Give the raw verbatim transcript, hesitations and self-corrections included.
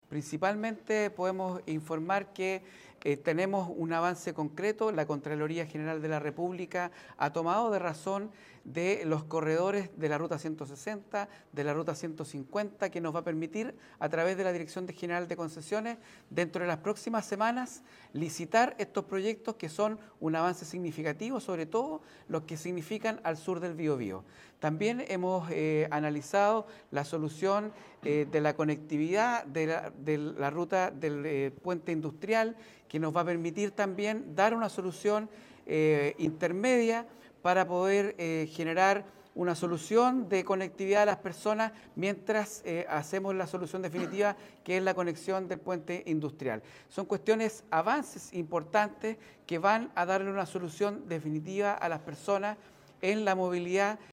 Principalmente podemos informar que eh, tenemos un avance concreto. La Contraloría General de la República ha tomado de razón de los corredores de la Ruta ciento sesenta, de la Ruta ciento cincuenta, que nos va a permitir, a través de la Dirección General de Concesiones, dentro de las próximas semanas, licitar estos proyectos que son un avance significativo, sobre todo los que significan al sur del Biobío. También hemos eh, analizado la solución eh, de la conectividad de la, de la ruta del eh, puente industrial, que nos va a permitir también dar una solución eh, intermedia para poder eh, generar una solución de conectividad a las personas mientras eh, hacemos la solución definitiva, que es la conexión del puente industrial. Son cuestiones, avances importantes que van a darle una solución definitiva a las personas en la movilidad